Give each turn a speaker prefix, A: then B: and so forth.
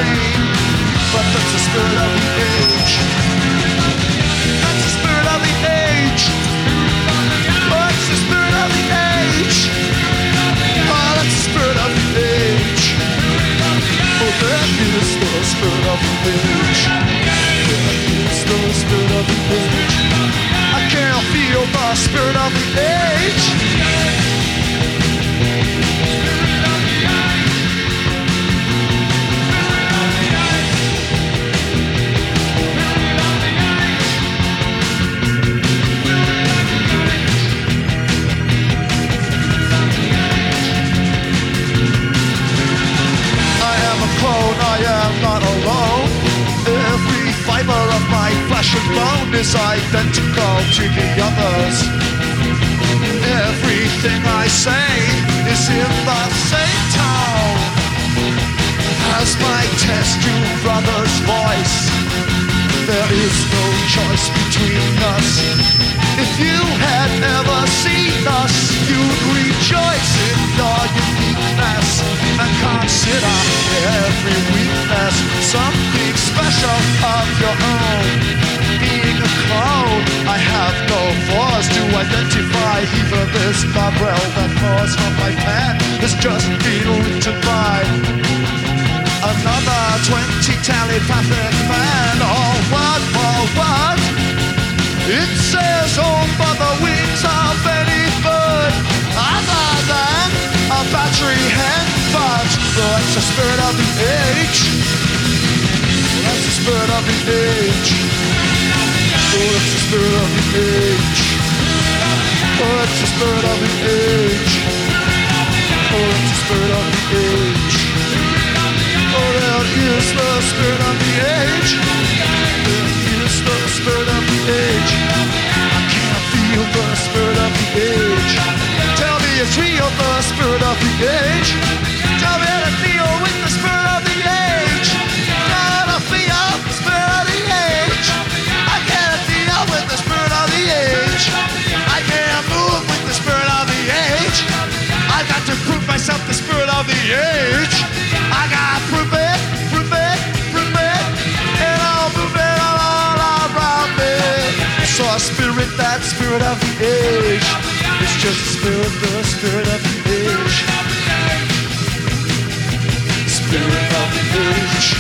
A: but that's the spirit of the age. That's the spirit of the age. That's the spirit of the age. Oh, that's the spirit of the age. Oh, that is the spirit of the age. That is the spirit of the age. I can't feel the spirit of the age. I am not alone. Every fiber of my flesh and bone is identical to the others. Everything I say is in the same tone as my test tube brother's voice. There is no choice between us. If you had ever seen us, you'd rejoice in your uniqueness and consider every weakness something special of your own. Being a clone, I have no force to identify. Even this Gabriel that pours from my pen is just been written by another 20 telepathic man. Oh, what? It says home for the wings of any bird other than a battery hen. But that's the spirit of the age. That's the spirit of the age. Oh, that's the spirit of the age. Oh, that's the spirit of the age. Oh, that's the spirit of the age. Oh, that is the spirit of the age. That is the spirit of the age. I can't feel the spirit of the age. Tell me it's real, the spirit of the age. Tell me how to feel with the spirit of the age. How to feel the spirit of the age. I can't deal with the spirit of the age. I can't move with the spirit of the age. I got to prove myself the spirit of the age. I gotta prove it, and I'll move it all around me. So I spirit that spirit of the age. It's just the spirit of the age. Spirit of the age.